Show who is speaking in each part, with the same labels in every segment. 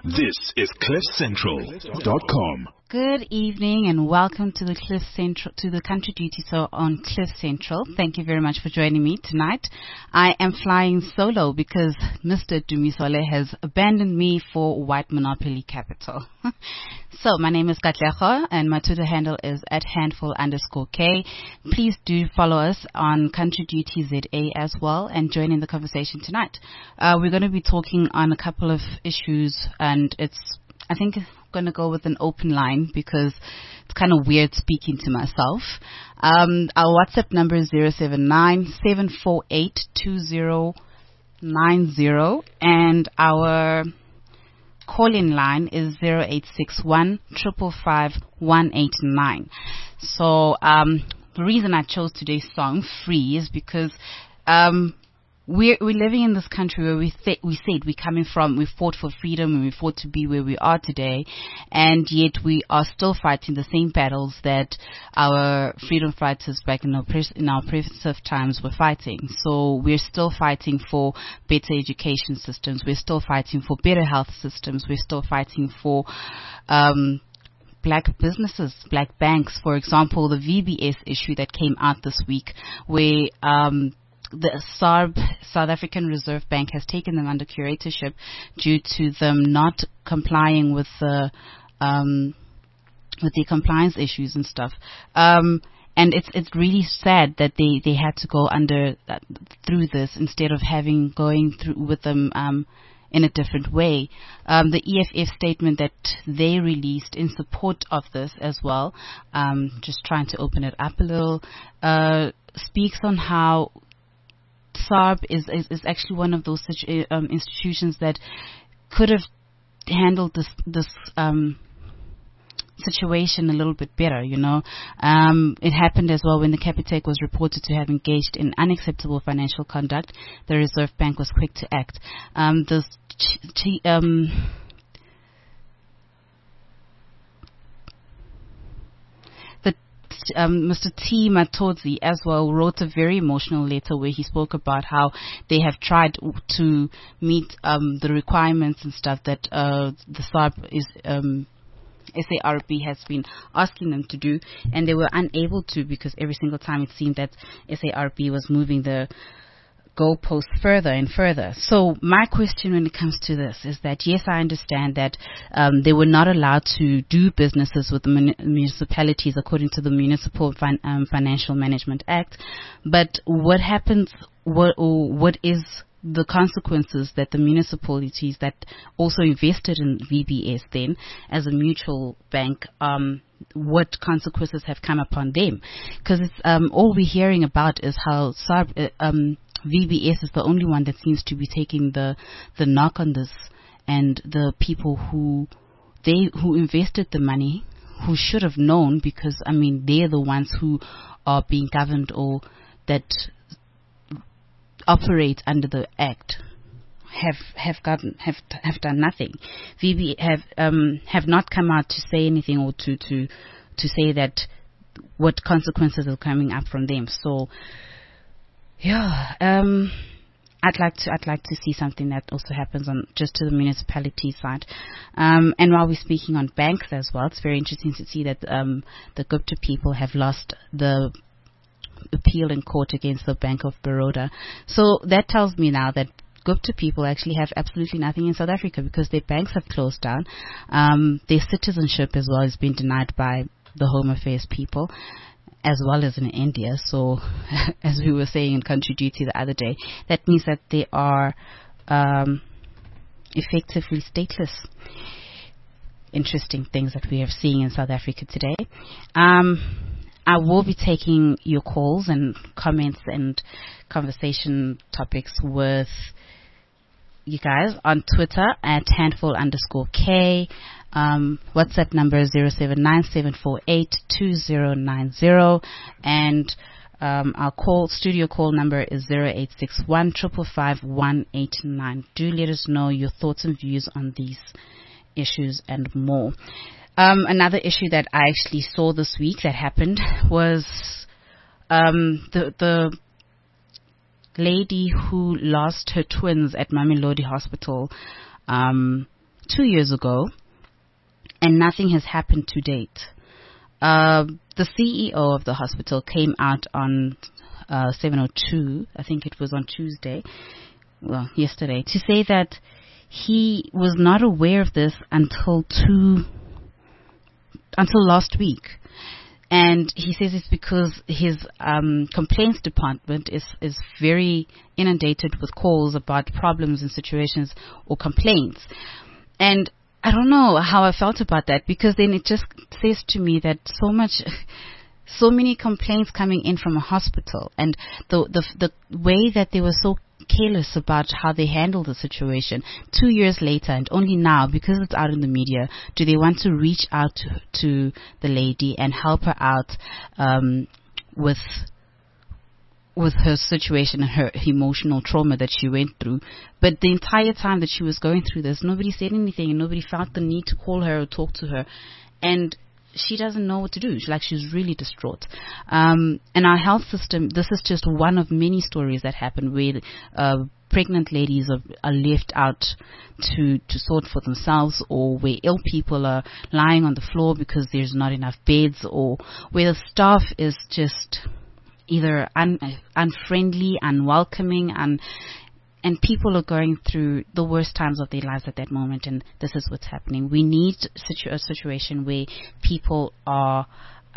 Speaker 1: This is CliffCentral.com.
Speaker 2: Good evening and welcome to the Country Duty Show on Cliff Central. Thank you very much for joining me tonight. I am flying solo because Mr. Dumisole has abandoned me for White Monopoly Capital. So my name is Katleho and my Twitter handle is @handful_K. Please do follow us on Country Duty ZA as well and join in the conversation tonight. We're going to be talking on a couple of issues and I think going to go with an open line because it's kind of weird speaking to myself. Our WhatsApp number is 079-748-2090 and our call-in line is 0861-555-189. So the reason I chose today's song, Free, is because we're living in this country where we said we're coming from, we fought for freedom and we fought to be where we are today, and yet we are still fighting the same battles that our freedom fighters back in our oppressive times were fighting. So we're still fighting for better education systems, we're still fighting for better health systems, we're still fighting for black businesses, black banks. For example, the VBS issue that came out this week where the SARB, South African Reserve Bank, has taken them under curatorship due to them not complying with the compliance issues and stuff. And it's really sad that they had to go through this instead of going through with them in a different way. The EFF statement that they released in support of this as well, just trying to open it up a little, speaks on how SARB is actually one of those institutions that could have handled this situation a little bit better, you know. It happened as well when the Capitec was reported to have engaged in unacceptable financial conduct. The Reserve Bank was quick to act. Mr. T. Matodzi as well wrote a very emotional letter where he spoke about how they have tried to meet the requirements and stuff that the SARB SARB has been asking them to do, and they were unable to because every single time it seemed that SARB was moving the goalpost further and further. So my question when it comes to this is that, yes, I understand that they were not allowed to do businesses with the municipalities according to the Municipal Financial Management Act, but what happens, what is the consequences that the municipalities that also invested in VBS then as a mutual bank, what consequences have come upon them? Because it's all we're hearing about is how VBS is the only one that seems to be taking the knock on this, and the people who invested the money, who should have known, because I mean they're the ones who are being governed or that operate under the act, have done nothing. VB have not come out to say anything or to say that what consequences are coming up from them. So yeah, I'd like to see something that also happens on just to the municipality side. And while we're speaking on banks as well, it's very interesting to see that the Gupta people have lost the appeal in court against the Bank of Baroda. So that tells me now that Gupta people actually have absolutely nothing in South Africa because their banks have closed down. Their citizenship as well has been denied by the Home Affairs people, as well as in India. So, as we were saying in Country Duty the other day, that means that they are effectively stateless. Interesting things that we are seeing in South Africa today. I will be taking your calls and comments and conversation topics with you guys on Twitter at handful_K. WhatsApp number is 079-748-2090, and our studio call number is 0861-555-189. Do let us know your thoughts and views on these issues and more. Another issue that I actually saw this week that happened was the lady who lost her twins at Mamelodi Hospital 2 years ago, and nothing has happened to date. The CEO of the hospital came out on 7:02, I think it was on Tuesday, well, yesterday, to say that he was not aware of this until last week. And he says it's because his complaints department is very inundated with calls about problems and situations or complaints. And I don't know how I felt about that, because then it just says to me that so many complaints coming in from a hospital, and the way that they were so careless about how they handled the situation 2 years later, and only now, because it's out in the media, do they want to reach out to the lady and help her out with her situation and her emotional trauma that she went through. But the entire time that she was going through this, nobody said anything, and nobody felt the need to call her or talk to her. And she doesn't know what to do. She's really distraught. And our health system, this is just one of many stories that happen where pregnant ladies are left out to sort for themselves, or where ill people are lying on the floor because there's not enough beds, or where the staff is just either unfriendly, unwelcoming, and people are going through the worst times of their lives at that moment, and this is what's happening. We need a situation where people are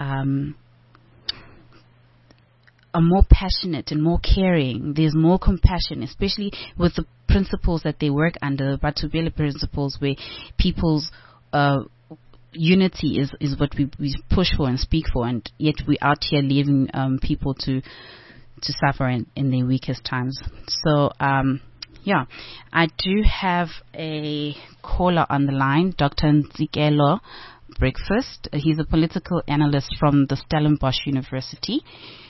Speaker 2: more passionate and more caring. There's more compassion, especially with the principles that they work under, the Batubele principles, where people's unity is what we push for and speak for, and yet we're out here leaving people to suffer in their weakest times. So, I do have a caller on the line, Dr. Nzikelo Breakfast. He's a political analyst from the Stellenbosch University.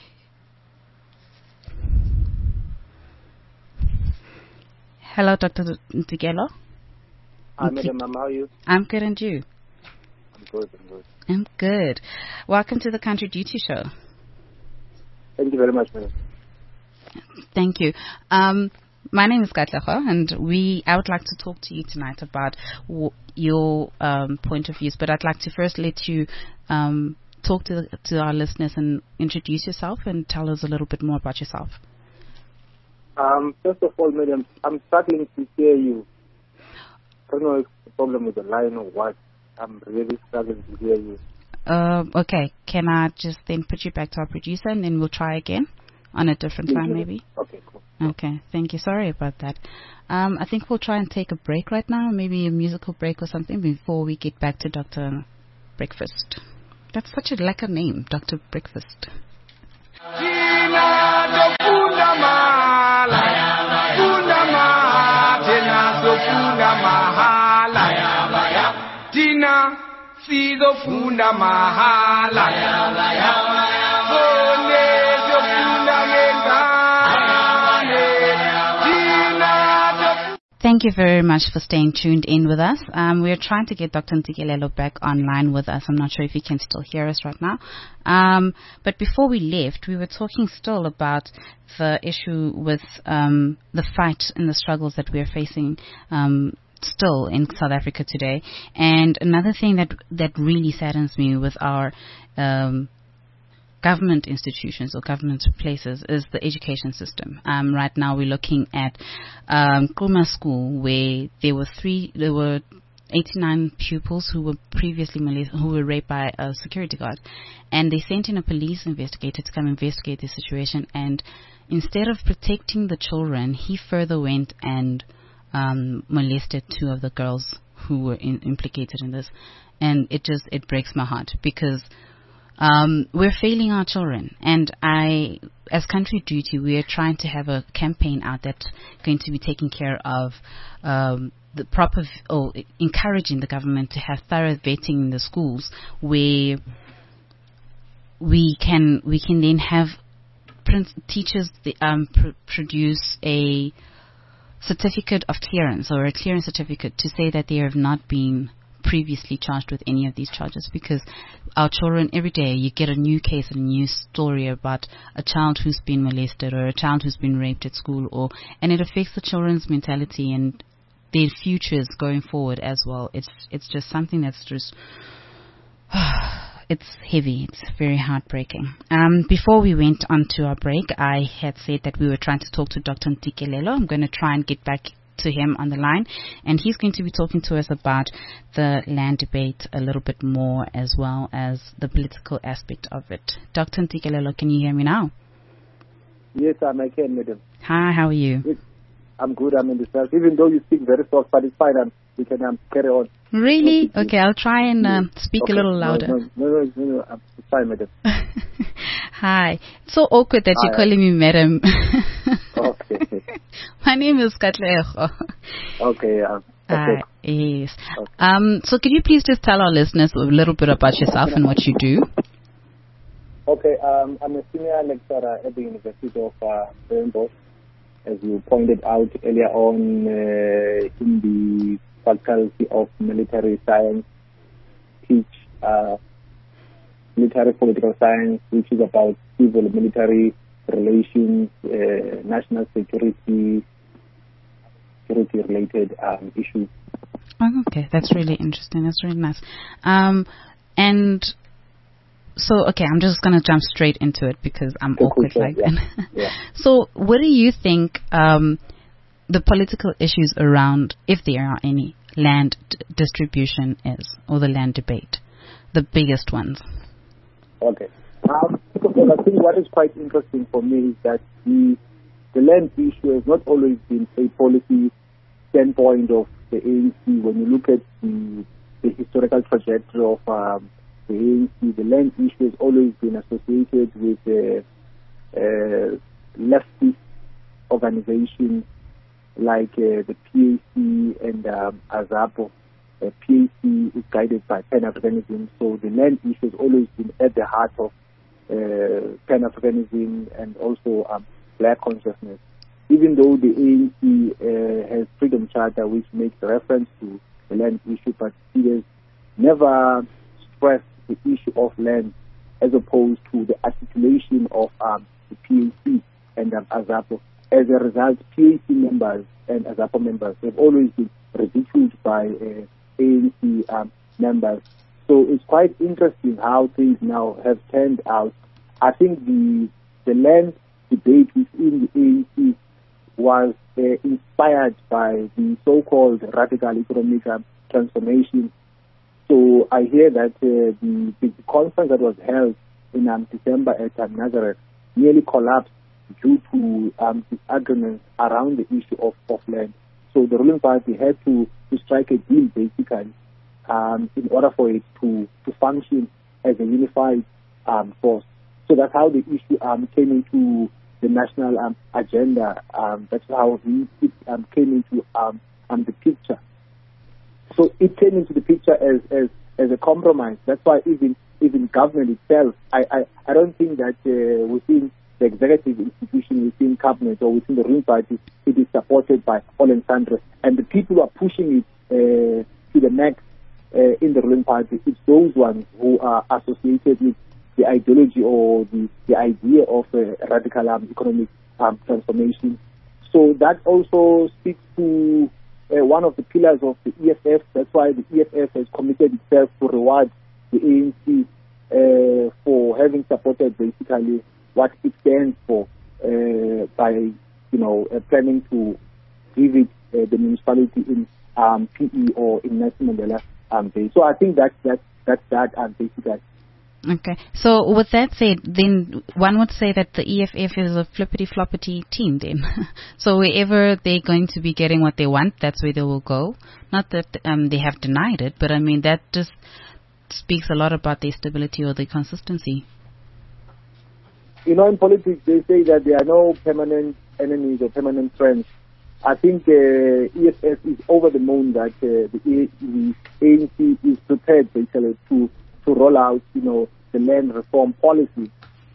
Speaker 2: Hello, Dr. Nzikelo.
Speaker 3: Hi, Madam. How are you?
Speaker 2: I'm good, and you?
Speaker 3: I'm good.
Speaker 2: I'm good. Welcome to the Country Duty Show.
Speaker 3: Thank you very much, madam.
Speaker 2: Thank you. My name is Katleho, and I would like to talk to you tonight about your point of views, but I'd like to first let you talk to our listeners and introduce yourself and tell us a little bit more about yourself.
Speaker 3: First of all, madam, I'm struggling to hear you. I don't know if it's a problem with the line or what. I'm really struggling to hear you.
Speaker 2: Okay. Can I just then put you back to our producer, and then we'll try again on a different line, maybe?
Speaker 3: Okay, cool.
Speaker 2: Okay, thank you. Sorry about that. I think we'll try and take a break right now, maybe a musical break or something, before we get back to Dr. Breakfast. That's such a lekker name, Dr. Breakfast.
Speaker 4: Sizofunda mahala
Speaker 2: Thank you very much for staying tuned in with us. We are trying to get Dr. Nzikelo back online with us. I'm not sure if he can still hear us right now. But before we left, we were talking still about the issue with the fight and the struggles that we are facing still in South Africa today. And another thing that really saddens me with our government institutions or government places is the education system. Right now we're looking at Kuma School, where there were 89 pupils who were previously who were raped by a security guard, and they sent in a police investigator to come investigate the situation, and instead of protecting the children, he further went and molested 2 of the girls who were implicated in this. And it breaks my heart, because we're failing our children, and as Country Duty, we are trying to have a campaign out that's going to be taking care of the proper, or encouraging the government to have thorough vetting in the schools, where we can then have teachers produce a certificate of clearance, or a clearance certificate, to say that they have not been previously charged with any of these charges. Because our children, every day you get a new case and a new story about a child who's been molested or a child who's been raped at school, and it affects the children's mentality, and their futures going forward as well. It's just something that's just it's heavy. It's very heartbreaking. Before we went on to our break, I had said that we were trying to talk to Dr. Ntikelelo. I'm going to try and get back to him on the line, and he's going to be talking to us about the land debate a little bit more, as well as the political aspect of it. Dr. Ntikelelo, can you hear me now?
Speaker 3: Yes, I can, madam.
Speaker 2: Hi, how are you?
Speaker 3: I'm good. I'm in the cell. Even though you speak very soft, but it's fine. We can carry on.
Speaker 2: Really? Okay, I'll try and speak a little louder.
Speaker 3: No, it's fine, madam.
Speaker 2: Hi. It's so awkward that you're calling me madam.
Speaker 3: Okay.
Speaker 2: My name is Katlego.
Speaker 3: Okay.
Speaker 2: Yes. Okay. So could you please just tell our listeners a little bit about yourself and what you do?
Speaker 3: Okay. I'm a senior lecturer at the University of Stellenbosch, as you pointed out earlier on, in the Faculty of Military Science, teach military political science, which is about civil military relations, national security related issues.
Speaker 2: Oh, okay, that's really interesting. That's really nice. And so, okay, I'm just going to jump straight into it because I'm awkward like that.
Speaker 3: Yeah.
Speaker 2: So, what do you think the political issues around, if there are any, land distribution is, or the land debate, the biggest ones?
Speaker 3: Okay. I think what is quite interesting for me is that the land issue has not always been a policy standpoint of the ANC. When you look at the historical trajectory of the ANC, the land issue has always been associated with leftist organizations like the PAC and AZAPO. PAC is guided by Pan-Africanism, so the land issue has always been at the heart of Pan-Africanism and also black consciousness. Even though the ANC has Freedom Charter, which makes reference to the land issue, but it has never stressed the issue of land as opposed to the articulation of the PAC and AZAPO. As a result, PAC members and AZAPO members have always been ridiculed by ANC members. So it's quite interesting how things now have turned out. I think the land debate within the ANC was inspired by the so-called radical economic transformation. So I hear that the conference that was held in December at Nazareth nearly collapsed due to disagreements around the issue of land. So the ruling party had to strike a deal, basically, in order for it to function as a unified force. So that's how the issue came into the national agenda. That's how it came into the picture. So it came into the picture as a compromise. That's why even government itself, I don't think that within the executive institution, within cabinet or within the ruling party, it is supported by all and sundry. And the people who are pushing it to the max in the ruling party, it's those ones who are associated with the ideology or the idea of a radical economic transformation. So that also speaks to one of the pillars of the EFF. That's why the EFF has committed itself to reward the ANC for having supported basically what it stands for by planning to give it the municipality in PE or in Nelson Mandela Day. So I think that's that basically.
Speaker 2: Okay. So with that said, then one would say that the EFF is a flippity-floppity team then. So wherever they're going to be getting what they want, that's where they will go. Not that they have denied it, but I mean that just speaks a lot about their stability or their consistency.
Speaker 3: In politics, they say that there are no permanent enemies or permanent friends. I think the EFF is over the moon that the ANC is prepared basically to roll out, the land reform policy,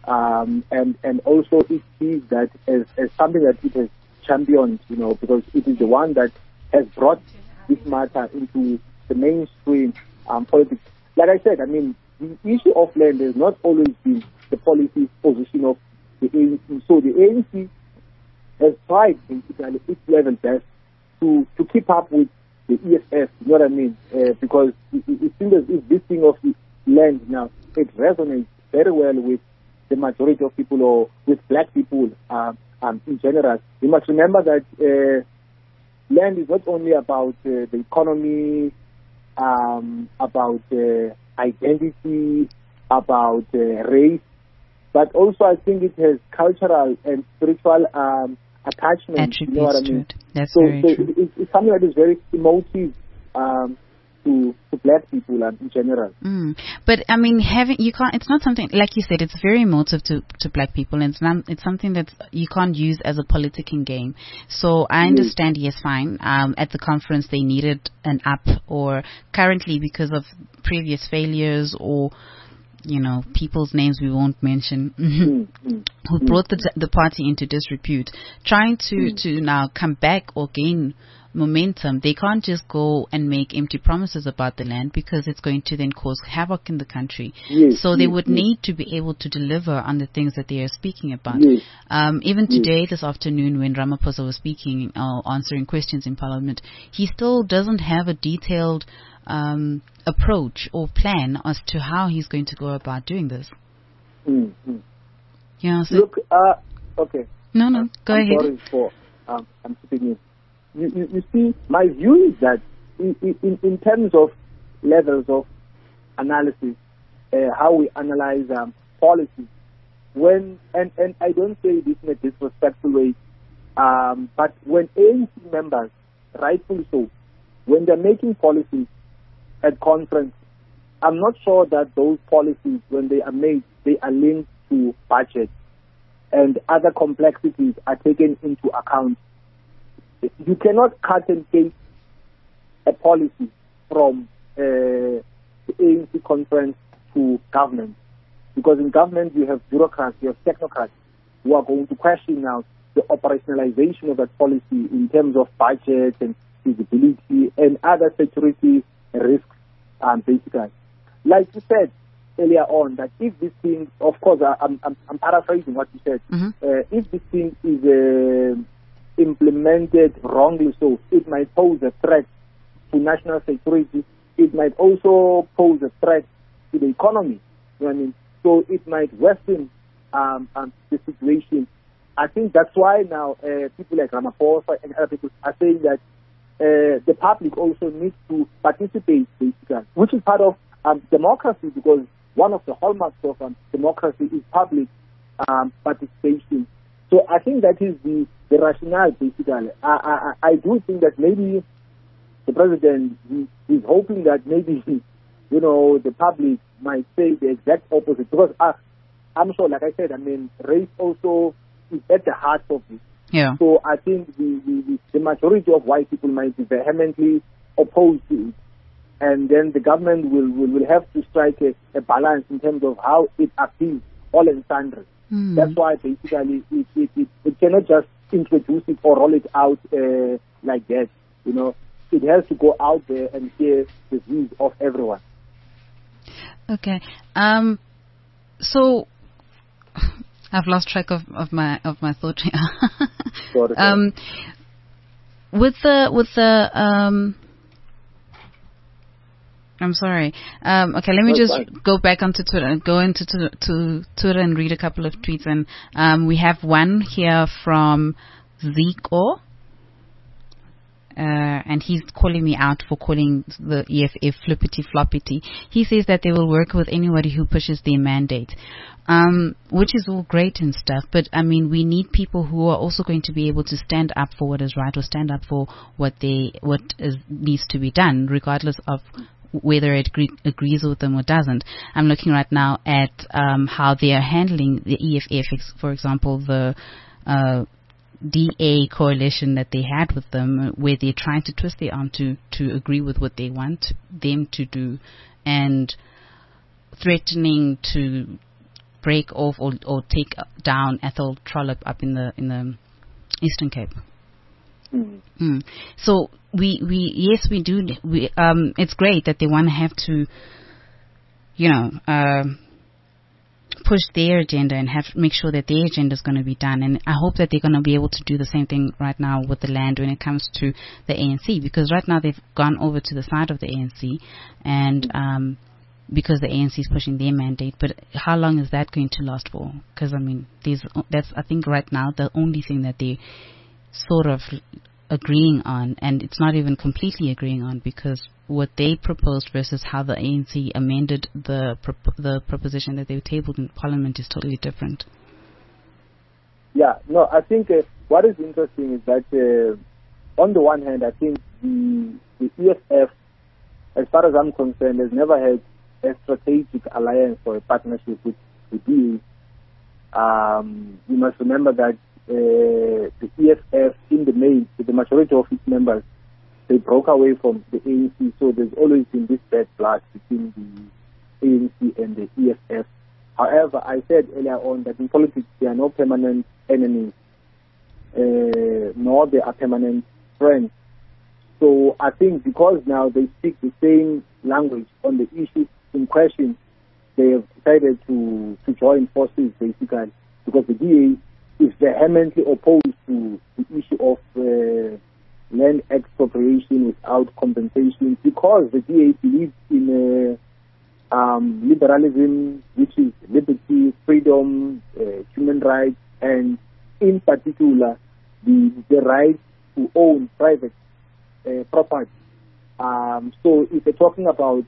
Speaker 3: and also it sees that as something that it has championed, because it is the one that has brought this matter into the mainstream politics. Like I said, I mean, the issue of land has not always been the policy position of the ANC. So the ANC has tried basically its level best to keep up with the EFF, you know what I mean? Because it seems as if this thing of the land now, it resonates very well with the majority of people or with black people in general. You must remember that land is not only about the economy, about identity, about race, but also I think it has cultural and spiritual attachment.
Speaker 2: Attributes,
Speaker 3: you know what I mean?
Speaker 2: to it. That's
Speaker 3: So
Speaker 2: very true.
Speaker 3: it's something that is very emotive to black people in general.
Speaker 2: But I mean, it's not something, like you said, it's very emotive to black people, and it's something that you can't use as a politicking game. So I understand, yes, fine. At the conference they needed an up, or currently because of previous failures, or people's names we won't mention, who brought the party into disrepute, trying to now come back or gain momentum. They can't just go and make empty promises about the land, because it's going to then cause havoc in the country. So they would need to be able to deliver on the things that they are speaking about. Even today, this afternoon, when Ramaphosa was speaking, answering questions in Parliament, he still doesn't have a detailed approach or plan as to how he's going to go about doing this.
Speaker 3: Look, okay.
Speaker 2: No, go ahead.
Speaker 3: Sorry for I'm sitting in. You see, my view is that in terms of levels of analysis, how we analyze policies, and I don't say this in a disrespectful way, but when ANC members, rightfully so, when they're making policies at conference, I'm not sure that those policies, when they are made, they are linked to budget and other complexities are taken into account. You cannot cut and paste a policy from the ANC conference to government, because in government you have bureaucrats, you have technocrats who are going to question now the operationalization of that policy in terms of budget and feasibility and other security risks, basically. Like you said earlier on, that if this thing, of course, I'm paraphrasing what you said, if this thing is implemented wrongly, so it might pose a threat to national security, it might also pose a threat to the economy. You know what I mean? So it might worsen the situation. I think that's why now people like Ramaphosa and other people are saying that the public also needs to participate, basically, which is part of democracy, because one of the hallmarks of democracy is public participation. So I think that is the rationale, basically. I do think that maybe the president is hoping that maybe, the public might say the exact opposite, because I'm sure, like I said, race also is at the heart of it.
Speaker 2: Yeah.
Speaker 3: So I think the majority of white people might be vehemently opposed to it. And then the government will have to strike a balance in terms of how it appeals all and sundry. That's why basically it cannot just introduce it or roll it out like that. It has to go out there and hear the views of everyone. Okay.
Speaker 2: So I've lost track of my thought here.
Speaker 3: Sorry.
Speaker 2: With the I'm sorry. Okay, let me just go back onto Twitter and go into Twitter and read a couple of tweets. And we have one here from Zico. And he's calling me out for calling the EFF flippity-floppity. He says that they will work with anybody who pushes their mandate, which is all great and stuff. But, we need people who are also going to be able to stand up for what is right, or stand up for what needs to be done, regardless of whether it agrees with them or doesn't. I'm looking right now at how they are handling the EFF, for example, the DA coalition that they had with them, where they're trying to twist their arm to agree with what they want them to do, and threatening to break off or take down Ethel Trollip up in the Eastern Cape. So we do. It's great that they want to have to, push their agenda and make sure that their agenda is going to be done. And I hope that they're going to be able to do the same thing right now with the land when it comes to the ANC, because right now they've gone over to the side of the ANC, and because the ANC is pushing their mandate. But how long is that going to last for? Because I mean, that's I think right now the only thing that they sort of agreeing on, and it's not even completely agreeing on, because what they proposed versus how the ANC amended the proposition that they tabled in Parliament is totally different.
Speaker 3: Yeah, no, I think what is interesting is that on the one hand, I think the EFF, as far as I'm concerned, has never had a strategic alliance or a partnership with the DA. You must remember that the EFF, in the main, the majority of its members, they broke away from the ANC, so there's always been this bad blood between the ANC and the EFF. However, I said earlier on that in politics there are no permanent enemies, nor there are permanent friends. So I think because now they speak the same language on the issue in question, they have decided to join forces, basically, because the DA is vehemently opposed to the issue of land expropriation without compensation, because the DA believes in liberalism, which is liberty, freedom, human rights, and in particular the right to own private property. So if they're talking about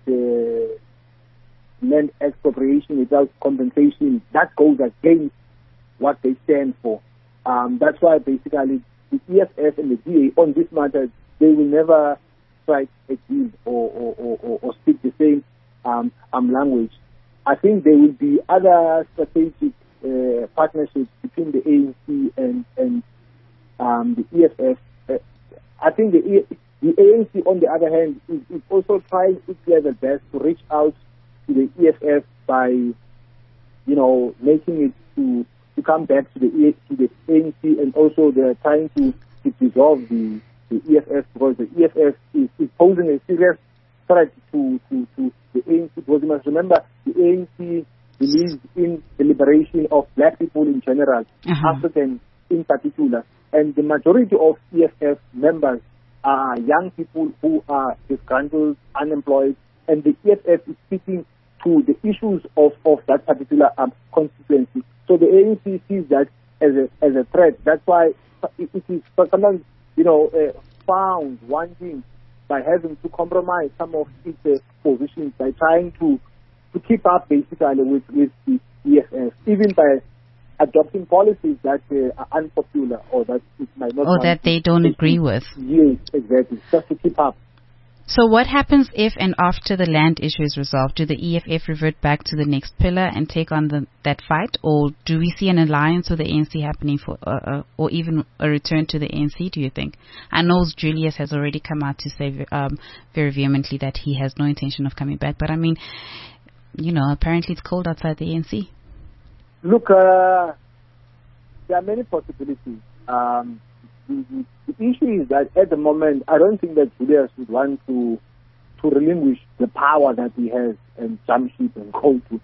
Speaker 3: land expropriation without compensation, that goes against what they stand for. That's why basically the EFF and the DA on this matter, they will never strike a deal or speak the same language. I think there will be other strategic partnerships between the ANC and the EFF. I think the ANC, on the other hand, is also trying its level best to reach out to the EFF by, making it to come back to the ANC, and also they're trying to dissolve the EFF, because the EFF is posing a serious threat to the ANC, because you must remember the ANC believes in the liberation of black people in general, Africans in particular, and the majority of EFF members are young people who are disgruntled, unemployed, and the EFF is speaking to the issues of that particular constituency. So the ANC sees that as a threat. That's why it is sometimes, found wanting by having to compromise some of its positions by trying to keep up basically with the EFF, even by adopting policies that are unpopular or that it might not.
Speaker 2: Or that they don't agree with.
Speaker 3: Yes, exactly. Just to keep up.
Speaker 2: So what happens if and after the land issue is resolved? Do the EFF revert back to the next pillar and take on that fight? Or do we see an alliance with the ANC happening or even a return to the ANC, do you think? I know Julius has already come out to say very vehemently that he has no intention of coming back. But I mean, apparently it's cold outside the ANC. Look,
Speaker 3: there are many possibilities. The issue is that at the moment, I don't think that Julius would want to relinquish the power that he has and jump ship and go to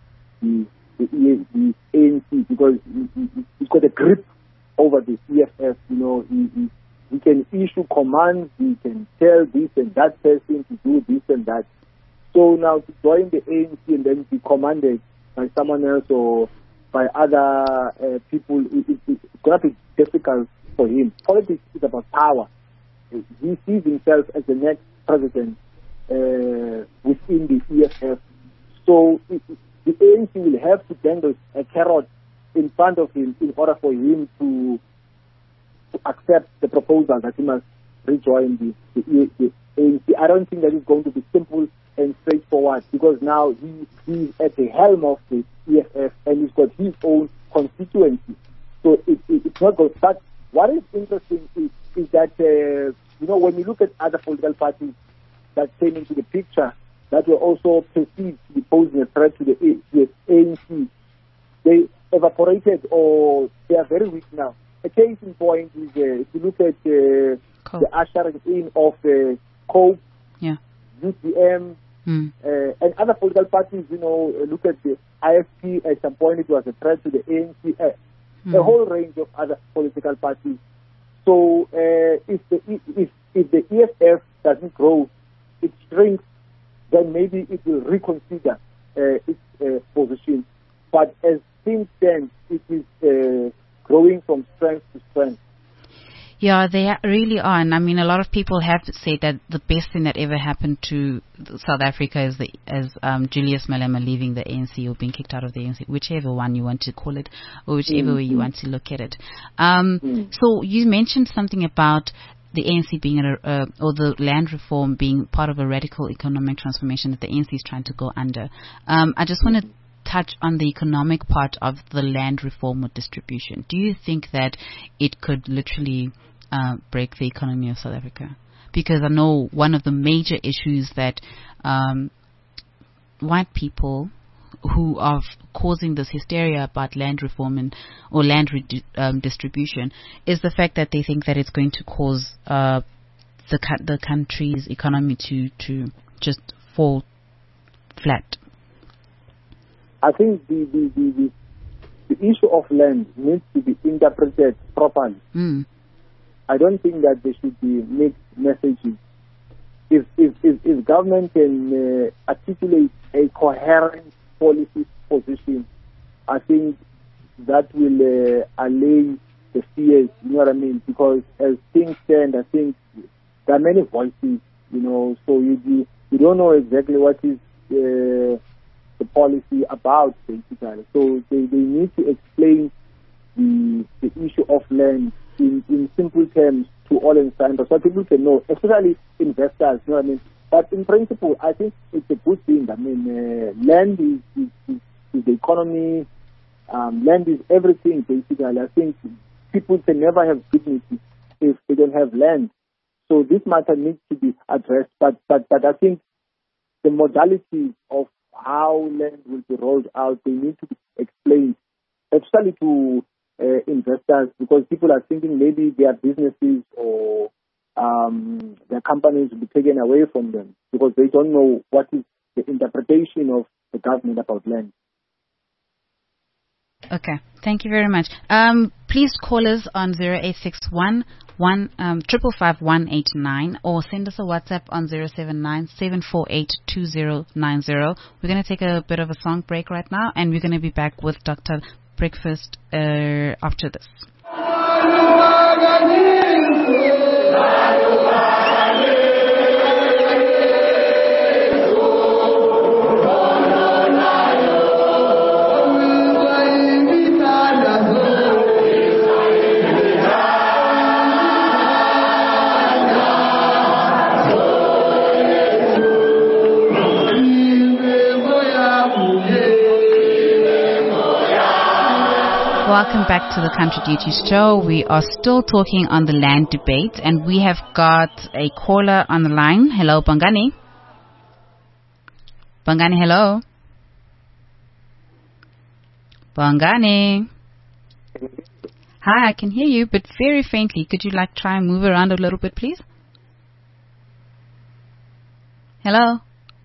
Speaker 3: the ANC, because he's got a grip over the EFF. He can issue commands, he can tell this and that person to do this and that. So now to join the ANC and then be commanded by someone else or by other people, it's going to be difficult for him. Politics is about power. He sees himself as the next president within the EFF. So the ANC will have to dangle a carrot in front of him in order for him to accept the proposal that he must rejoin the ANC. I don't think that it's going to be simple and straightforward, because now he's at the helm of the EFF and he's got his own constituency. So it's not good. But what is interesting is that, when you look at other political parties that came into the picture that were also perceived to be posing a threat to the ANC, they evaporated or they are very weak now. A case in point is if you look at the ushering in of COPE, UDM, And other political parties, look at the IFP. At some point, it was a threat to the ANC. A whole range of other political parties. So if the EFF doesn't grow, it shrinks, then maybe it will reconsider its position. But as things stand, it is growing from strength to strength.
Speaker 2: Yeah, they really are. And I mean, a lot of people have said that the best thing that ever happened to South Africa is Julius Malema leaving the ANC or being kicked out of the ANC, whichever one you want to call it, or whichever way you want to look at it. So you mentioned something about the ANC being or the land reform being part of a radical economic transformation that the ANC is trying to go under. I just want to touch on the economic part of the land reform or distribution. Do you think that it could literally break the economy of South Africa? Because I know one of the major issues that white people who are causing this hysteria about land reform or land distribution is the fact that they think that it's going to cause the country's economy to just fall flat.
Speaker 3: I think the issue of land needs to be interpreted properly. I don't think that there should be mixed messages. If government can articulate a coherent policy position, I think that will allay the fears, you know what I mean? Because as things stand, I think there are many voices, so you don't know exactly what is the policy about, basically. So they need to explain the issue of land in simple terms to all insiders so people can know, especially investors, you know what I mean? But in principle, I think it's a good thing. I mean, land is the economy, land is everything, basically. I think people can never have dignity if they don't have land. So this matter needs to be addressed, but I think the modalities of how land will be rolled out, they need to be explained, especially to investors, because people are thinking maybe their businesses or their companies will be taken away from them because they don't know what is the interpretation of the government about land.
Speaker 2: Okay, thank you very much. Please call us on 0861 555 189 or send us a WhatsApp on 079 748 2090. We're going to take a bit of a song break right now, and we're going to be back with Dr. Breakfast after this. Welcome back to the Country Duties Show. We are still talking on the land debate, and we have got a caller on the line. Hello, Bongani. Bongani, hello. Bongani. Hi, I can hear you, but very faintly. Could you try and move around a little bit, please? Hello?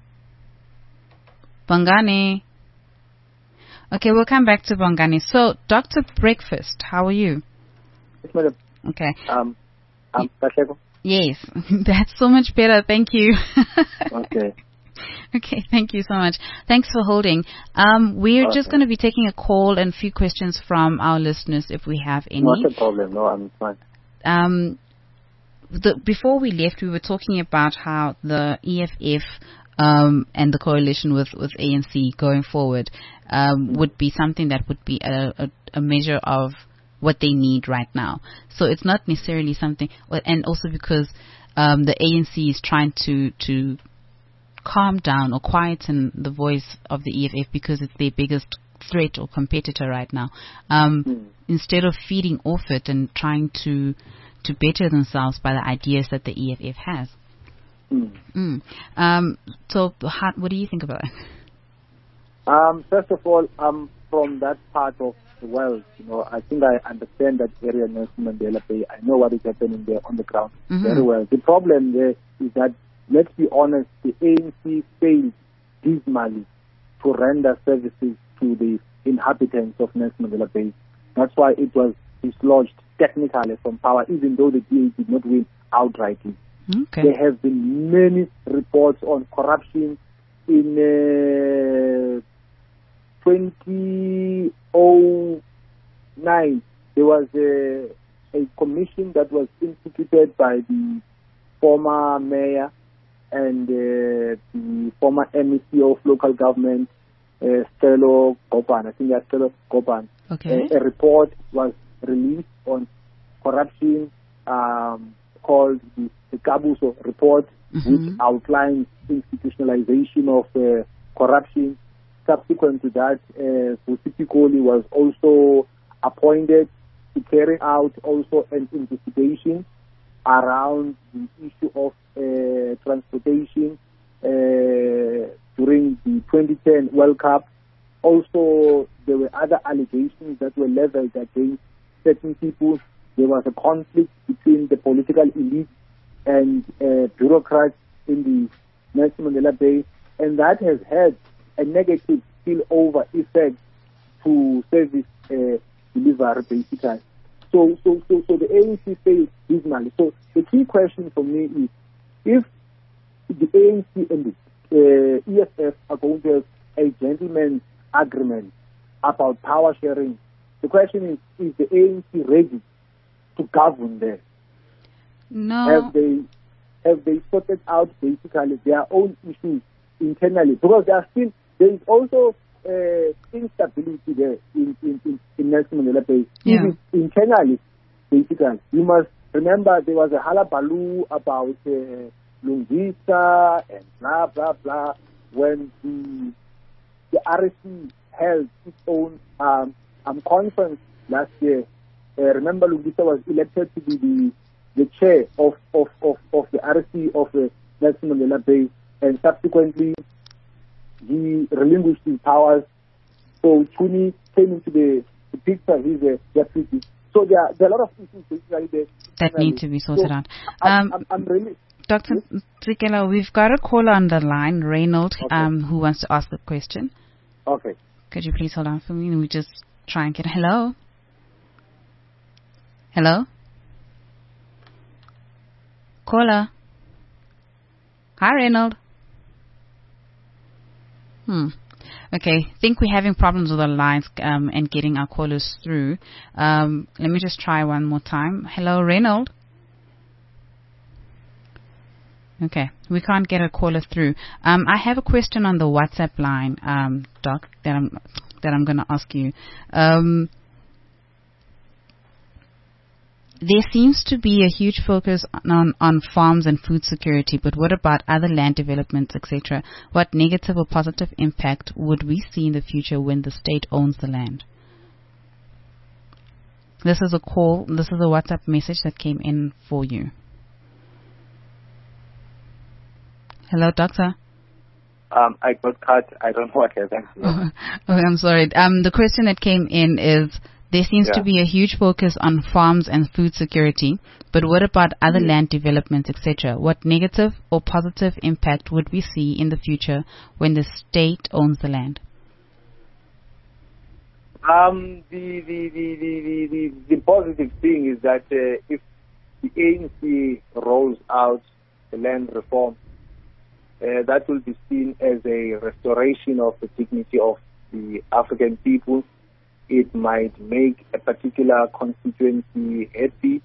Speaker 2: Bongani. Okay, we'll come back to Bongani. So, Dr. Breakfast, how are you?
Speaker 3: Yes, madam.
Speaker 2: Okay.
Speaker 3: Katlego?
Speaker 2: Yes, that's so much better. Thank you.
Speaker 3: Okay.
Speaker 2: Okay, thank you so much. Thanks for holding. We're just going to be taking a call and a few questions from our listeners if we have any.
Speaker 3: Not a problem. No, I'm fine.
Speaker 2: Before we left, we were talking about how the EFF and the coalition with ANC going forward would be something that would be a measure of what they need right now. So it's not necessarily something, and also because the ANC is trying to calm down or quieten the voice of the EFF because it's their biggest threat or competitor right now. Instead of feeding off it and trying to better themselves by the ideas that the EFF has. So, what do you think about it?
Speaker 3: First of all, from that part of the world, I think I understand that area, Nelson Mandela Bay. I know what is happening there on the ground very well. The problem there is that let's be honest, the ANC failed dismally to render services to the inhabitants of Nelson Mandela Bay. That's why it was dislodged technically from power, even though the DA did not win outrightly.
Speaker 2: Okay.
Speaker 3: There have been many reports on corruption. In 2009, there was a commission that was instituted by the former mayor and the former MEC of local government, Stelo Gopan. I think that's Stelo Gopan.
Speaker 2: Okay.
Speaker 3: A report was released on corruption called the Kabuso report, which outlines institutionalization of corruption. Subsequent to that, Vusipikoli was also appointed to carry out also an investigation around the issue of transportation during the 2010 World Cup. Also, there were other allegations that were leveled against certain people. There was a conflict between the political elite and bureaucrats in the Nelson Mandela Bay, and that has had a negative spillover effect to service delivery, basically. So the ANC failed dismally. So the key question for me is, if the ANC and the EFF are going to have a gentleman's agreement about power sharing, the question is the ANC ready to govern there?
Speaker 2: No.
Speaker 3: Have they sorted out basically their own issues internally? Because there is also instability there in Nelson Mandela Bay.
Speaker 2: Yeah.
Speaker 3: Internally, basically. You must remember there was a hullabaloo about Lungisa and blah, blah, blah, when the RSC held its own conference last year. Remember, Lungisa was elected to be the chair of the RSC of Nelson Mandela Bay, and subsequently he relinquished his powers. So Chuni came into the picture. He's a deputy. So there are a lot of issues basically
Speaker 2: that need to be sorted out.
Speaker 3: I'm really...
Speaker 2: Dr. Tsikela, we've got a caller on the line, Reynold, who wants to ask a question.
Speaker 3: Okay.
Speaker 2: Could you please hold on for me? We just try and get... Hello? Hello? Caller? Hi, Reynold. Okay, I think we're having problems with our lines and getting our callers through. Let me just try one more time. Hello, Reynold. Okay, we can't get a caller through. I have a question on the WhatsApp line, Doc, that I'm going to ask you. There seems to be a huge focus on farms and food security, but what about other land developments, etc.? What negative or positive impact would we see in the future when the state owns the land? This is a WhatsApp message that came in for you. Hello, Doctor.
Speaker 3: I got cut. I don't know what happened.
Speaker 2: Okay, I'm sorry. The question that came in is, there seems to be a huge focus on farms and food security, but what about other land developments, etc.? What negative or positive impact would we see in the future when the state owns the land?
Speaker 3: The positive thing is that if the ANC rolls out the land reform, that will be seen as a restoration of the dignity of the African people. It might make a particular constituency happy.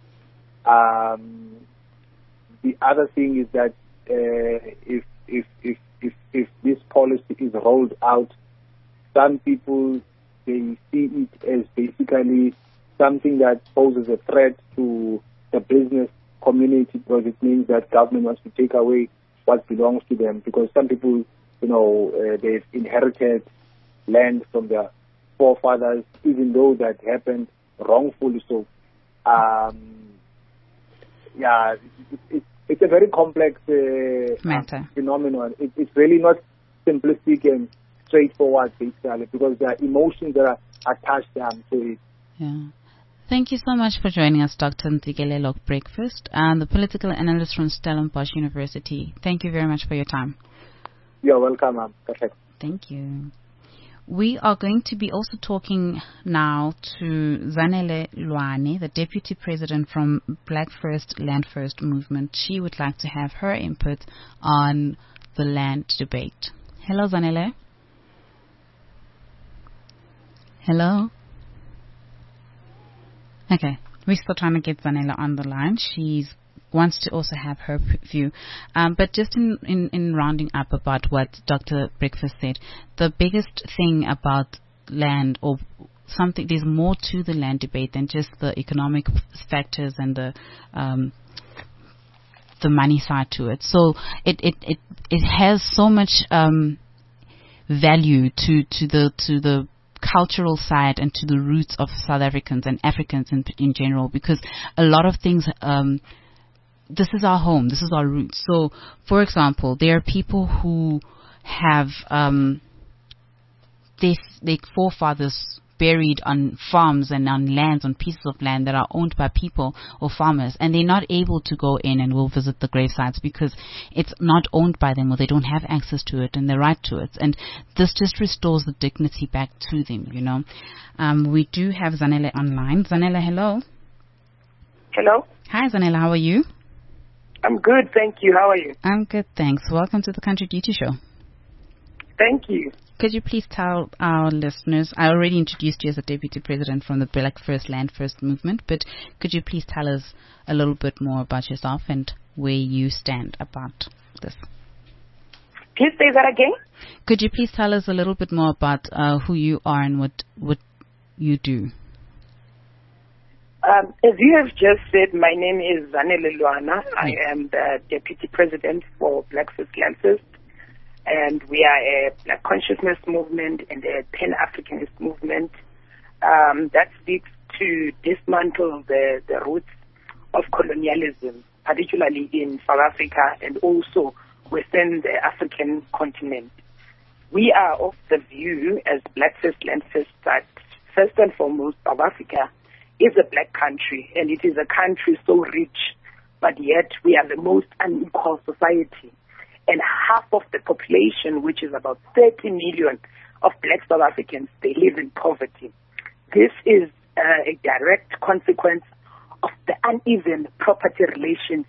Speaker 3: The other thing is that if this policy is rolled out, some people, they see it as basically something that poses a threat to the business community, because it means that government wants to take away what belongs to them, because some people, they've inherited land from their forefathers, even though that happened wrongfully. So, it's a very complex phenomenon. It's really not simplistic and straightforward, basically, because there are emotions that are attached to it.
Speaker 2: Yeah. Thank you so much for joining us, Dr. Ntsikelelo Breakfast, and the political analyst from Stellenbosch University. Thank you very much for your time.
Speaker 3: You're welcome, ma'am. Perfect.
Speaker 2: Thank you. We are going to be also talking now to Zanele Lwane, the Deputy President from Black First, Land First movement. She would like to have her input on the land debate. Hello, Zanele. Hello. Okay, we're still trying to get Zanele on the line. She wants to also have her view. But just in rounding up about what Dr. Breakfast said, the biggest thing about land, or something, there's more to the land debate than just the economic factors and the money side to it. So it has so much value to the cultural side and to the roots of South Africans and Africans in general, because a lot of things, this is our home, this is our roots. So, for example, there are people who have their forefathers buried on farms and on lands, on pieces of land that are owned by people or farmers, and they're not able to go in and will visit the gravesites because it's not owned by them, or they don't have access to it and the right to it. And this just restores the dignity back to them, you know. We do have Zanele online. Zanele, hello.
Speaker 4: Hello.
Speaker 2: Hi, Zanele. How are you?
Speaker 4: I'm good, thank you. How are you?
Speaker 2: I'm good, thanks. Welcome to the Country Duty Show.
Speaker 4: Thank you.
Speaker 2: Could you please tell our listeners, I already introduced you as a Deputy President from the Black First, Land First movement, but could you please tell us a little bit more about yourself and where you stand about this?
Speaker 4: Please say that again.
Speaker 2: Could you please tell us a little bit more about who you are and what you do?
Speaker 4: As you have just said, my name is Zanele Lwane. I am the Deputy President for Black First, Land First. And we are a Black consciousness movement and a Pan-Africanist movement that seeks to dismantle the roots of colonialism, particularly in South Africa and also within the African continent. We are of the view as Black First, Land First that first and foremost South Africa is a black country, and it is a country so rich, but yet we are the most unequal society. And half of the population, which is about 30 million of black South Africans, they live in poverty. This is a direct consequence of the uneven property relations,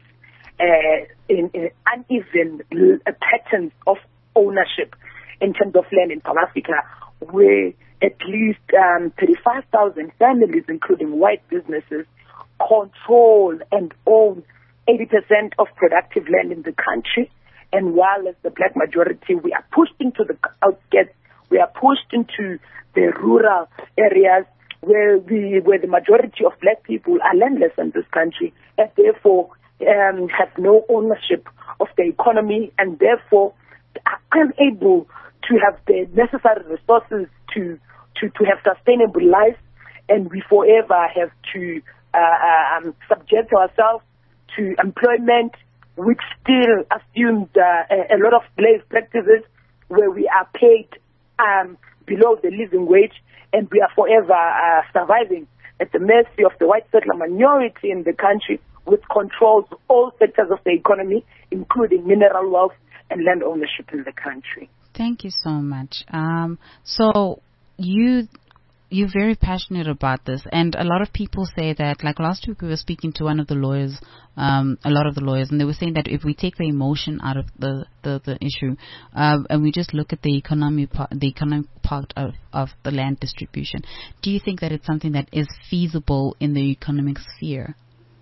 Speaker 4: in uneven patterns of ownership in terms of land in South Africa, where at least 35,000 families, including white businesses, control and own 80% of productive land in the country. And while as the black majority, we are pushed into the outskirts, we are pushed into the rural areas where the majority of black people are landless in this country, and therefore have no ownership of the economy, and therefore are unable to have the necessary resources to have sustainable life. And we forever have to subject ourselves to employment, which still assumes a lot of slave practices where we are paid below the living wage, and we are forever surviving at the mercy of the white settler minority in the country, which controls all sectors of the economy, including mineral wealth and land ownership in the country.
Speaker 2: Thank you so much. So you're very passionate about this, and a lot of people say that, like last week we were speaking to one of the lawyers, a lot of the lawyers, and they were saying that if we take the emotion out of the issue, and we just look at the economic part of the land distribution, do you think that it's something that is feasible in the economic sphere?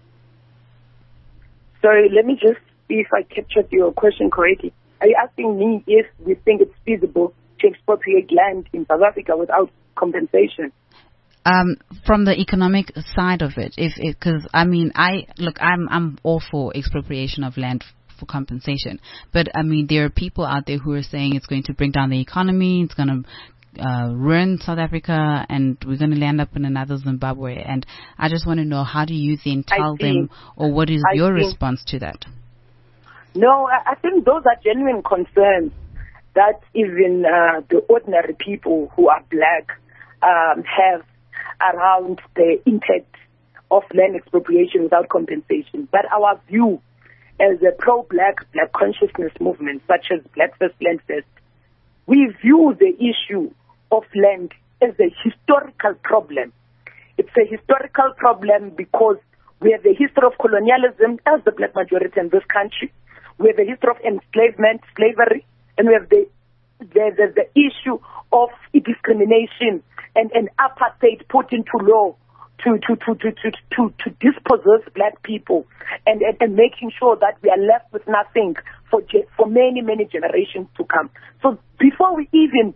Speaker 4: Sorry, let me just see if I captured your question correctly. Are you asking me if we think it's feasible to expropriate land in South Africa without compensation?
Speaker 2: From the economic side of it, because I mean, I'm all for expropriation of land for compensation, but I mean, there are people out there who are saying it's going to bring down the economy, it's going to ruin South Africa, and we're going to end up in another Zimbabwe. And I just want to know, how do you then tell them, or what is your response to that?
Speaker 4: No, I think those are genuine concerns that even the ordinary people who are black have around the impact of land expropriation without compensation. But our view as a pro-black, black consciousness movement, such as Black First Land First, we view the issue of land as a historical problem. It's a historical problem because we have a history of colonialism as the black majority in this country. We have a history of enslavement, slavery, and we have the issue of discrimination and apartheid put into law to dispossess black people and making sure that we are left with nothing for many, many generations to come. So before we even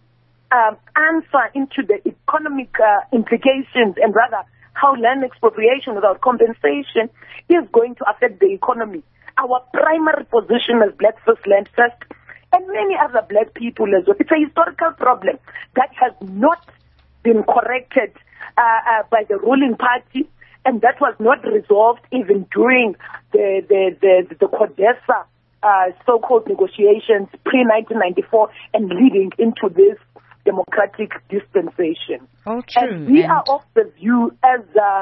Speaker 4: answer into the economic implications and rather how land expropriation without compensation is going to affect the economy, our primary position as Black First Land First and many other black people as well, it's a historical problem that has not been corrected by the ruling party, and that was not resolved even during the CODESA so-called negotiations pre-1994 and leading into this democratic dispensation.
Speaker 2: Oh, true.
Speaker 4: And we are of the view as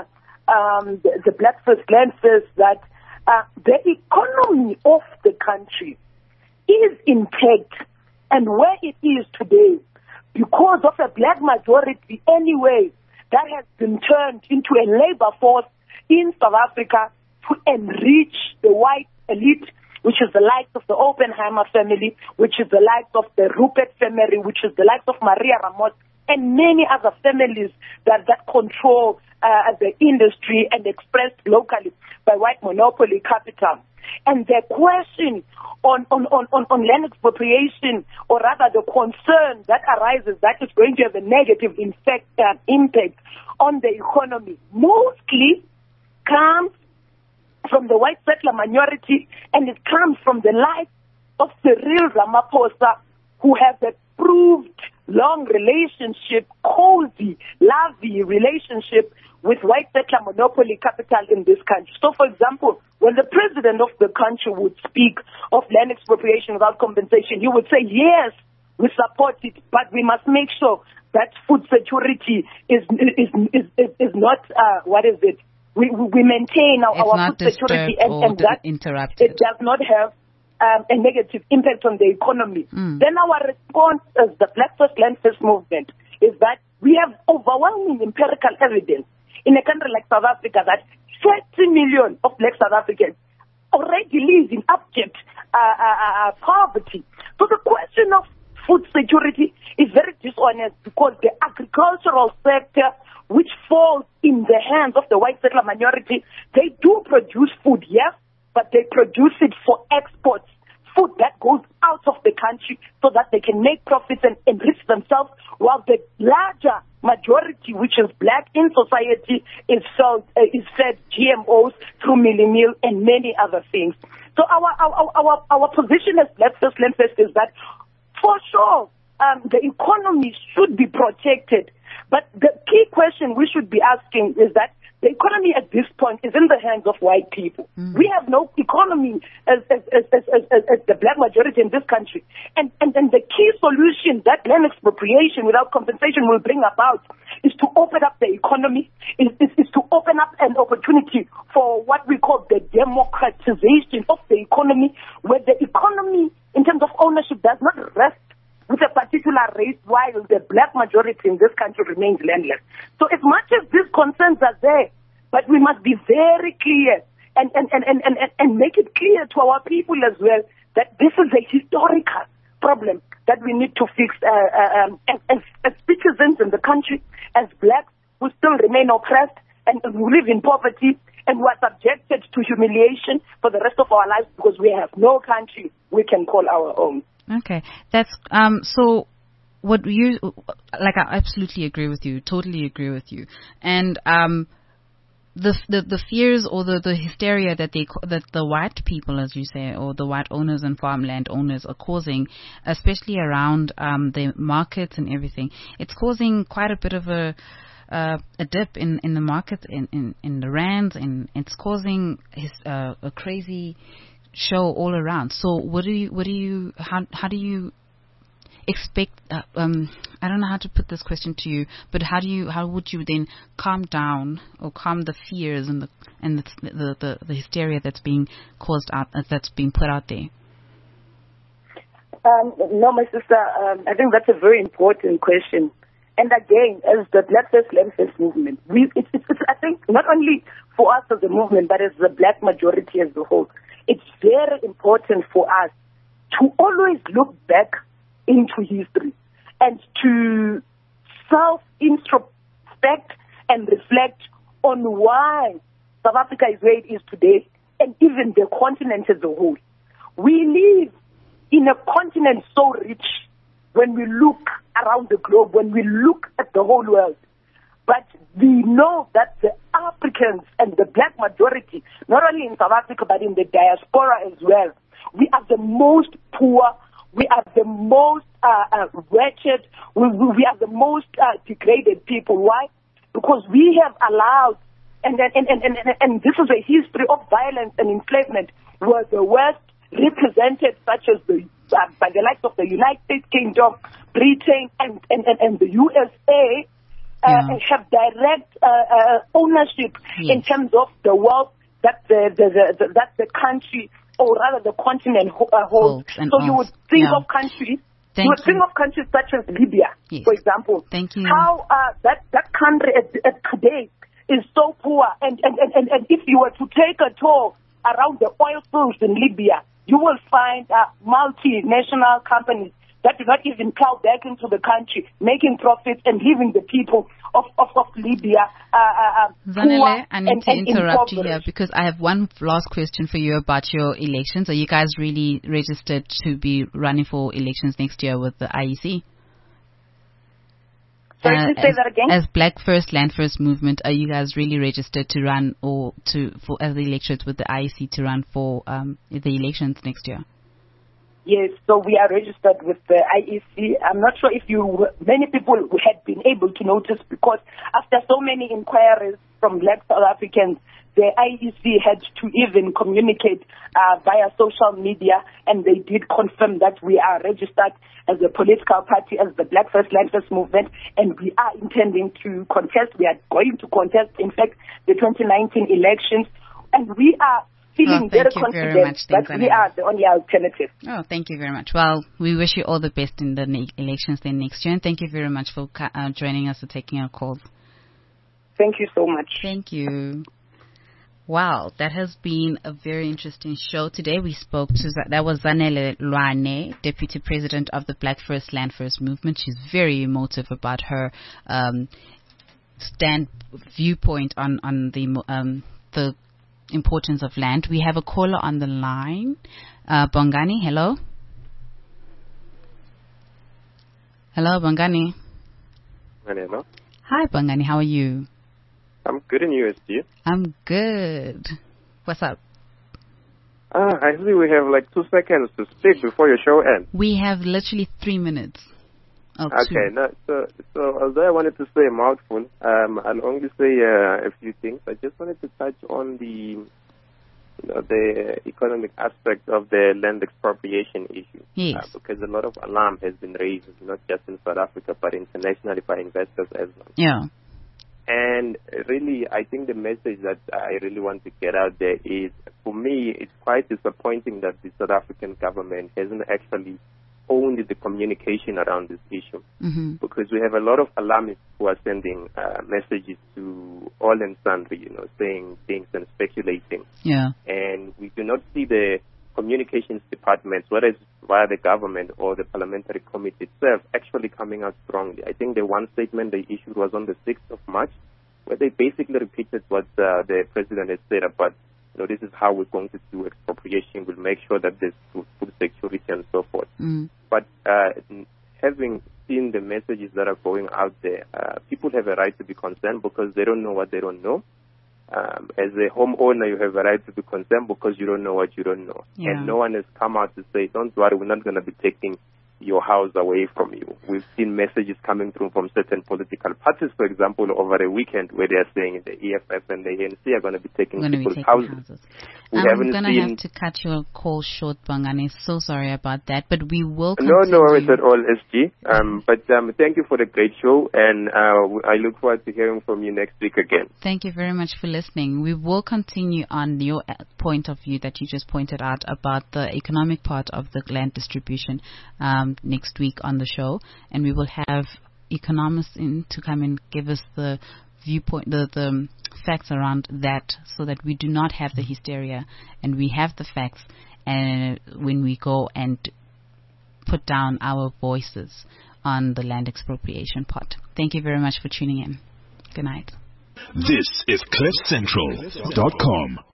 Speaker 4: the Black First Land First that the economy of the country is intact, and where it is today, because of a black majority anyway, that has been turned into a labor force in South Africa to enrich the white elite, which is the likes of the Oppenheimer family, which is the likes of the Rupert family, which is the likes of Maria Ramos, and many other families that control the industry and expressed locally by white monopoly capital. And the question on land expropriation, or rather the concern that arises that it's going to have a negative impact on the economy, mostly comes from the white settler minority, and it comes from the likes of the real Ramaphosa, who have a proved long relationship, cozy, lovey relationship with white settler monopoly capital in this country. So, for example, when the president of the country would speak of land expropriation without compensation, he would say, yes, we support it, but we must make sure that food security is not, we maintain our food security and that
Speaker 2: interrupted.
Speaker 4: It does not have a negative impact on the economy. Then our response as the Black First Land First movement is that we have overwhelming empirical evidence in a country like South Africa that 30 million of black South Africans already live in abject poverty. So the question of food security is very dishonest because the agricultural sector, which falls in the hands of the white settler minority, they do produce food, yes, but they produce it for exports, food that goes out of the country so that they can make profits and enrich themselves, while the larger majority, which is black in society, is fed GMOs through Millie Meal and many other things. So our position as Black First Land First is that for sure the economy should be protected, but the key question we should be asking is that the economy at this point is in the hands of white people. We have no economy as the black majority in this country. And the key solution that land expropriation without compensation will bring about is to open up the economy, is to open up an opportunity for what we call the democratization of the economy, where the economy in terms of ownership does not rest with a particular race, while the black majority in this country remains landless. So as much as these concerns are there, but we must be very clear and make it clear to our people as well that this is a historical problem that we need to fix as citizens in the country, as blacks who still remain oppressed and who live in poverty and who are subjected to humiliation for the rest of our lives because we have no country we can call our own.
Speaker 2: Okay, that's so. What you like? I absolutely agree with you. Totally agree with you. And the fears or the hysteria that the white people, as you say, or the white owners and farmland owners are causing, especially around the markets and everything, it's causing quite a bit of a dip in the market in the rands, and it's causing a crazy show all around. So how do you expect? I don't know how to put this question to you, but how would you then calm down or calm the fears and the hysteria that's being caused out, that's being put out there?
Speaker 4: No, my sister. I think that's a very important question. And again, as the Black First Land First movement, it's I think not only for us as a movement, but as the black majority as a whole, it's very important for us to always look back into history and to self-introspect and reflect on why South Africa is where it is today, and even the continent as a whole. We live in a continent so rich when we look around the globe, when we look at the whole world. But we know that the Africans and the black majority, not only in South Africa but in the diaspora as well, we are the most poor, we are the most wretched, we are the most degraded people. Why? Because we have allowed, and this is a history of violence and enslavement, where the West represented, such as by the likes of the United States Kingdom, Britain, and the USA, have direct ownership in terms of the wealth that the country, or rather the continent, holds. So you would think of countries. You would think of countries such as Libya, for example.
Speaker 2: Thank you.
Speaker 4: How that country at today is so poor, and if you were to take a tour around the oil fields in Libya, you will find multinational companies that do not even plow back into the country, making profits and leaving the people of Libya
Speaker 2: Zanele, I need to interrupt you here because I have one last question for you about your elections. Are you guys really registered to be running for elections next year with the IEC?
Speaker 4: Sorry, say that again?
Speaker 2: As Black First Land First movement, are you guys really registered to run as the electorate with the IEC to run for the elections next year?
Speaker 4: Yes, so we are registered with the IEC. I'm not sure if many people had been able to notice, because after so many inquiries from black South Africans, the IEC had to even communicate via social media, and they did confirm that we are registered as a political party, as the Black First Land First movement, and we are intending to contest. We are going to contest, in fact, the 2019 elections, and we are feeling very confident that we are the only alternative.
Speaker 2: Oh, thank you very much. Well, we wish you all the best in the elections then next year, and thank you very much for joining us and taking our calls.
Speaker 4: Thank you so much.
Speaker 2: Thank you. Wow, that has been a very interesting show today. We spoke to, that was Zanele Lwane, Deputy President of the Black First Land First movement. She's very emotive about her viewpoint on the importance of land. We have a caller on the line. Bongani, hello. Hello, Bongani.
Speaker 5: Hello.
Speaker 2: Hi, Bongani. How are you?
Speaker 5: I'm good, and you, SG?
Speaker 2: I'm good. What's up?
Speaker 5: I see we have like 2 seconds to speak before your show ends.
Speaker 2: We have literally 3 minutes.
Speaker 5: Okay, so although I wanted to say a mouthful, I'll only say a few things. I just wanted to touch on the economic aspect of the land expropriation issue.
Speaker 2: Yes.
Speaker 5: Because a lot of alarm has been raised, not just in South Africa, but internationally by investors as well.
Speaker 2: Yeah.
Speaker 5: And really, I think the message that I really want to get out there is, for me, it's quite disappointing that the South African government hasn't actually owned the communication around this issue.
Speaker 2: Mm-hmm.
Speaker 5: Because we have a lot of alarmists who are sending messages to all and sundry, saying things and speculating.
Speaker 2: Yeah.
Speaker 5: And we do not see the communications departments, whether it's via the government or the parliamentary committee itself, actually coming out strongly. I think the one statement they issued was on the 6th of March, where they basically repeated what the president has said about, this is how we're going to do expropriation. We'll make sure that there's food security and so forth.
Speaker 2: Mm.
Speaker 5: But having seen the messages that are going out there, people have a right to be concerned because they don't know what they don't know. As a homeowner, you have a right to be concerned because you don't know what you don't know.
Speaker 2: Yeah.
Speaker 5: And no one has come out to say, don't worry, we're not going to be taking your house away from you. We've seen messages coming through from certain political parties, for example, over a weekend, where they are saying the EFF and the ANC are going to be taking people's houses. We
Speaker 2: I'm
Speaker 5: haven't
Speaker 2: going to
Speaker 5: seen...
Speaker 2: have to cut your call short, Bongani. So sorry about that, but we will
Speaker 5: No
Speaker 2: continue.
Speaker 5: worries at all, SG. But thank you for the great show, and I look forward to hearing from you next week again.
Speaker 2: Thank you very much for listening. We will continue on your point of view that you just pointed out about the economic part of the land distribution next week on the show, and we will have economists in to come and give us the viewpoint, the facts around that, so that we do not have the hysteria and we have the facts, and when we go and put down our voices on the land expropriation part. Thank you very much for tuning in. Good night.
Speaker 1: This is CliffCentral.com.